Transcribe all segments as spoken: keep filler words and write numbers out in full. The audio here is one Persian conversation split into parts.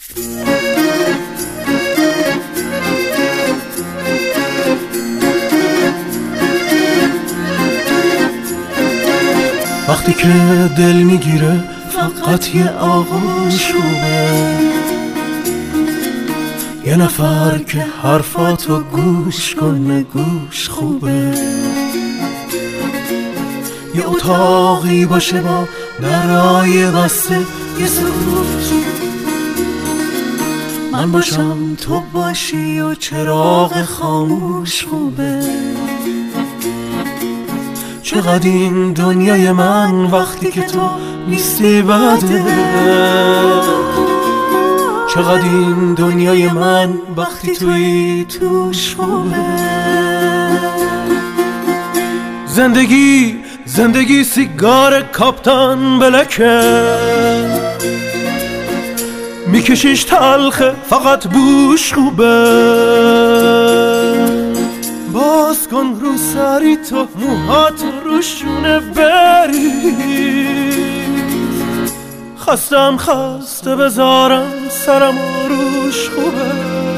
وقتی که دل میگیره فقط یه آغوش خوبه، یه نفر که حرفاتو گوش کنه گوش خوبه، یه اتاقی باشه با درای بسته، یه سکوت من باشم تو باشی و چراغ خاموش خوبه. چقدر این دنیای من وقتی که تو نیستی بده، چقدر این دنیای من وقتی توی توش خوبه. زندگی زندگی سیگار کاپتان بلکه، میکشیش تلخه فقط بوش خوبه. باز کن رو سری تو موهاتو روشونه بری، خستم خسته بذارم سرم روش خوبه.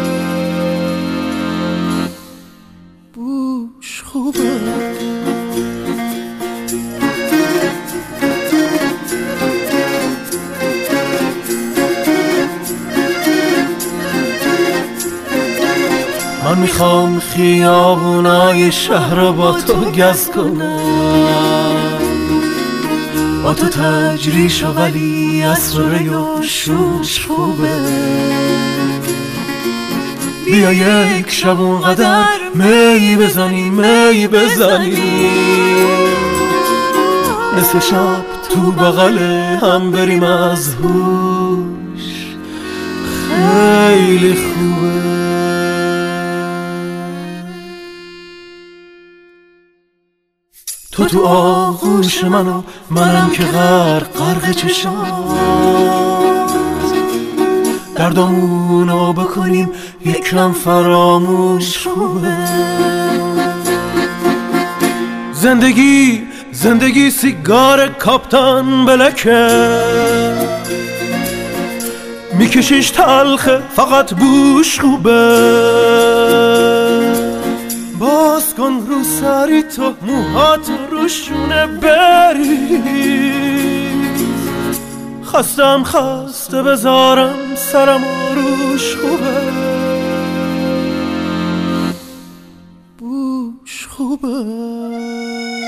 بوش خوبه. من میخوام خیابونای شهر رو با تو گز کنم، با تو تجریش و ولی اسراره و شوش خوبه. بیا یک شب اونقدر می بزنی می بزنی، نصف شب تو بغل هم بریم از هوش، خیلی خوبه. تو تو آغوش منو منم که غرق غرق چشات، دردامونو بکنیم یکم فراموش خوبه. زندگی زندگی سیگار کاپتان بلکه، میکشیش تلخه فقط بوش خوبه. باز کن رو سری تو موهاتو روشونه بری، خستم خسته بذارم سرم روش خوبه. بوش خوبه.